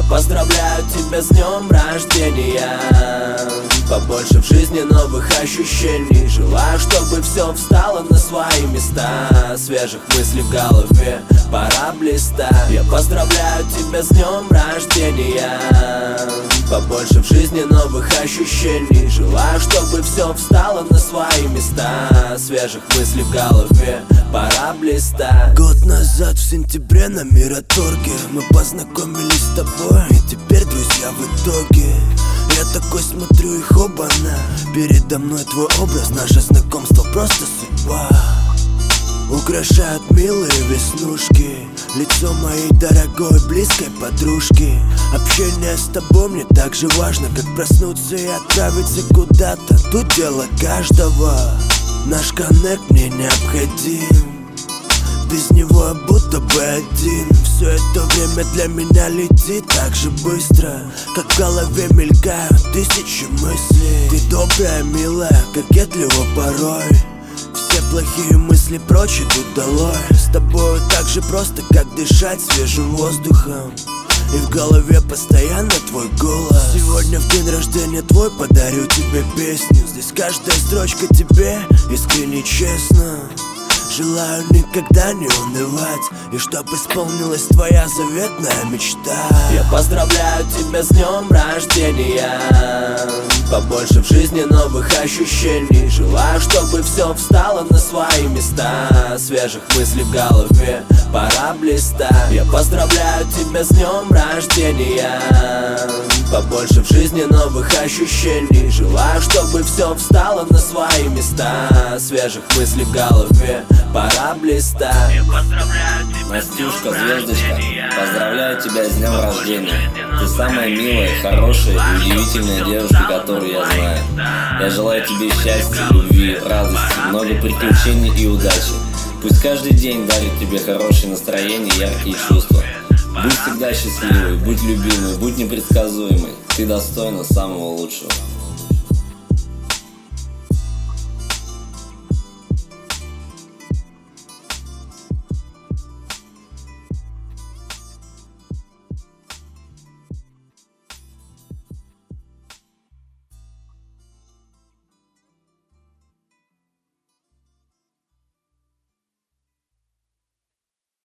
поздравляю тебя с днем рождения. Побольше в жизни новых ощущений. Желаю, чтобы все встало на свои места. Свежих мыслей в голове пора блистать. Я поздравляю тебя с днем рождения. Побольше в жизни новых ощущений. Желаю, чтобы все встало на свои места. Свежих мыслей в голове пора блистать. Год назад в сентябре на Мираторге мы познакомились с тобой, и теперь друзья в итоге. Я такой смотрю их оба-на. Передо мной твой образ, наше знакомство просто судьба. Украшают милые веснушки лицо моей дорогой близкой подружки. Общение с тобой мне так же важно, как проснуться и отправиться куда-то. Тут дело каждого. Наш коннект мне необходим. Без него я будто бы один. Все это время для меня летит так же быстро, как в голове мелькают тысячи мыслей. Ты добрая, милая, кокетлива порой. Все плохие мысли прочь идут долой. С тобой так же просто, как дышать свежим воздухом. И в голове постоянно твой голос. Сегодня в день рождения твой подарю тебе песню. Здесь каждая строчка тебе искренне честно. Желаю никогда не унывать, и чтоб исполнилась твоя заветная мечта. Я поздравляю тебя с днем рождения. Побольше в жизни новых ощущений. Желаю, чтобы все встало на свои места. Свежих мыслей в голове пора блистать. Я поздравляю тебя с днем рождения. Побольше в жизни новых ощущений. Желаю, чтобы все встало на свои места. Свежих мыслей в голове пора блистать. Я поздравляю тебя с днем Настюшка, звездочка, рождения. поздравляю тебя с днем рождения. Ты самая милая, хорошая и удивительная девушка, которую я знаю. Я желаю тебе счастья, любви, радости, много приключений и удачи. Пусть каждый день дарит тебе хорошее настроение и яркие чувства. Будь всегда счастливой, будь любимой, будь непредсказуемой. Ты достойна самого лучшего.